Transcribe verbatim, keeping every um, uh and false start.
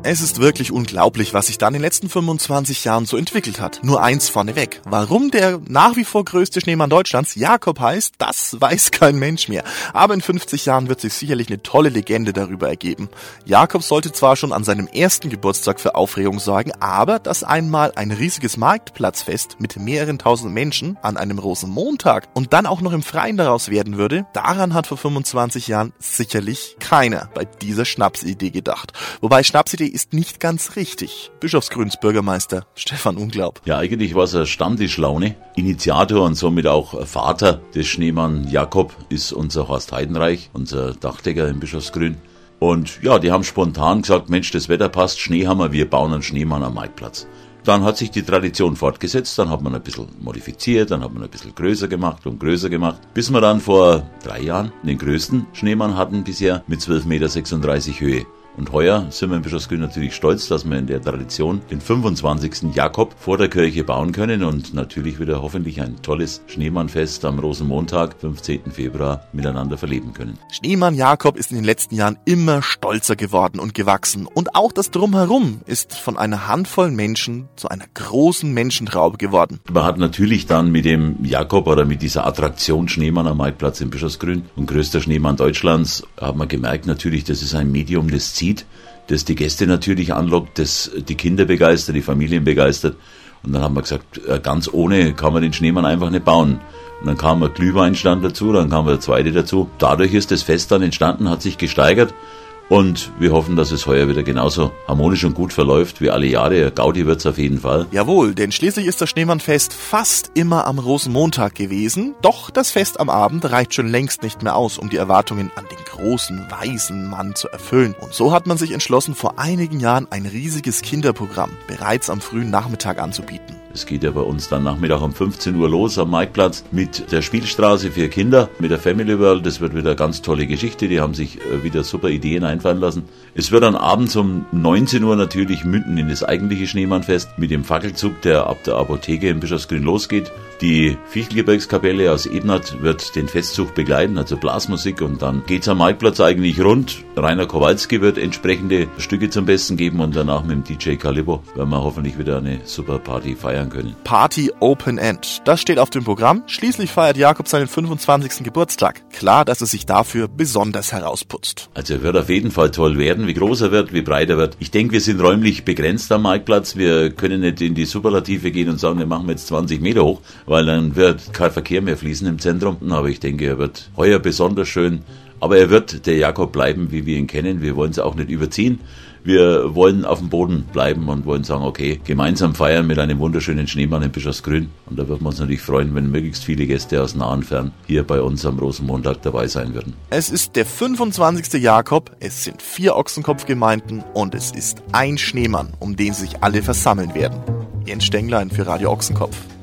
Es ist wirklich unglaublich, was sich da in den letzten fünfundzwanzig Jahren so entwickelt hat. Nur eins vorneweg. Warum der nach wie vor größte Schneemann Deutschlands Jakob heißt, das weiß kein Mensch mehr. Aber in fünfzig Jahren wird sich sicherlich eine tolle Legende darüber ergeben. Jakob sollte zwar schon an seinem ersten Geburtstag für Aufregung sorgen, aber dass einmal ein riesiges Marktplatzfest mit mehreren tausend Menschen an einem Rosenmontag und dann auch noch im Freien daraus werden würde, daran hat vor fünfundzwanzig Jahren sicherlich keiner bei dieser Schnapsidee gedacht. Wobei Schnapsidee ist nicht ganz richtig. Bischofsgrüns Bürgermeister Stefan Unglaub. Ja, eigentlich war es eine Stammtischlaune. Initiator und somit auch Vater des Schneemann Jakob ist unser Horst Heidenreich, unser Dachdecker in Bischofsgrün. Und ja, die haben spontan gesagt, Mensch, das Wetter passt, Schnee haben wir, wir bauen einen Schneemann am Marktplatz. Dann hat sich die Tradition fortgesetzt, dann hat man ein bisschen modifiziert, dann hat man ein bisschen größer gemacht und größer gemacht, bis wir dann vor drei Jahren den größten Schneemann hatten bisher mit zwölf Komma sechsunddreißig Meter Höhe. Und heuer sind wir in Bischofsgrün natürlich stolz, dass wir in der Tradition den fünfundzwanzigsten Jakob vor der Kirche bauen können und natürlich wieder hoffentlich ein tolles Schneemannfest am Rosenmontag, fünfzehnten Februar, miteinander verleben können. Schneemann Jakob ist in den letzten Jahren immer stolzer geworden und gewachsen. Und auch das Drumherum ist von einer Handvoll Menschen zu einer großen Menschentraube geworden. Man hat natürlich dann mit dem Jakob oder mit dieser Attraktion Schneemann am Marktplatz in Bischofsgrün und größter Schneemann Deutschlands, hat man gemerkt natürlich, das ist ein Medium, das zieht, das die Gäste natürlich anlockt, das die Kinder begeistert, die Familien begeistert. Und dann haben wir gesagt, ganz ohne kann man den Schneemann einfach nicht bauen. Und dann kam ein Glühweinstand dazu, dann kam der zweite dazu. Dadurch ist das Fest dann entstanden, hat sich gesteigert. Und wir hoffen, dass es heuer wieder genauso harmonisch und gut verläuft wie alle Jahre. Gaudi wird's auf jeden Fall. Jawohl, denn schließlich ist das Schneemannfest fast immer am Rosenmontag gewesen. Doch das Fest am Abend reicht schon längst nicht mehr aus, um die Erwartungen an den großen, weisen Mann zu erfüllen. Und so hat man sich entschlossen, vor einigen Jahren ein riesiges Kinderprogramm bereits am frühen Nachmittag anzubieten. Es geht ja bei uns dann Nachmittag um fünfzehn Uhr los am Marktplatz mit der Spielstraße für Kinder, mit der Family World. Das wird wieder eine ganz tolle Geschichte. Die haben sich wieder super Ideen einfallen lassen. Es wird dann abends um neunzehn Uhr natürlich münden in das eigentliche Schneemannfest mit dem Fackelzug, der ab der Apotheke in Bischofsgrün losgeht. Die Fichtelgebirgskapelle aus Ebnat wird den Festzug begleiten, also Blasmusik, und dann geht's am Marktplatz eigentlich rund. Rainer Kowalski wird entsprechende Stücke zum Besten geben und danach mit dem D J Calibbo werden wir hoffentlich wieder eine super Party feiern können. Party Open End, das steht auf dem Programm. Schließlich feiert Jakob seinen fünfundzwanzigsten Geburtstag. Klar, dass er sich dafür besonders herausputzt. Also er wird auf jeden Fall toll werden, wie groß er wird, wie breit er wird. Ich denke, wir sind räumlich begrenzt am Marktplatz. Wir können nicht in die Superlative gehen und sagen, wir machen jetzt zwanzig Meter hoch, weil dann wird kein Verkehr mehr fließen im Zentrum. Aber ich denke, er wird heuer besonders schön. Aber er wird der Jakob bleiben, wie wir ihn kennen. Wir wollen es auch nicht überziehen. Wir wollen auf dem Boden bleiben und wollen sagen, okay, gemeinsam feiern mit einem wunderschönen Schneemann in Bischofsgrün. Und da würden wir uns natürlich freuen, wenn möglichst viele Gäste aus nah und fern hier bei uns am Rosenmontag dabei sein würden. Es ist der fünfundzwanzigste Jakob, es sind vier Ochsenkopfgemeinden und es ist ein Schneemann, um den sich alle versammeln werden. Jens Stenglein für Radio Ochsenkopf.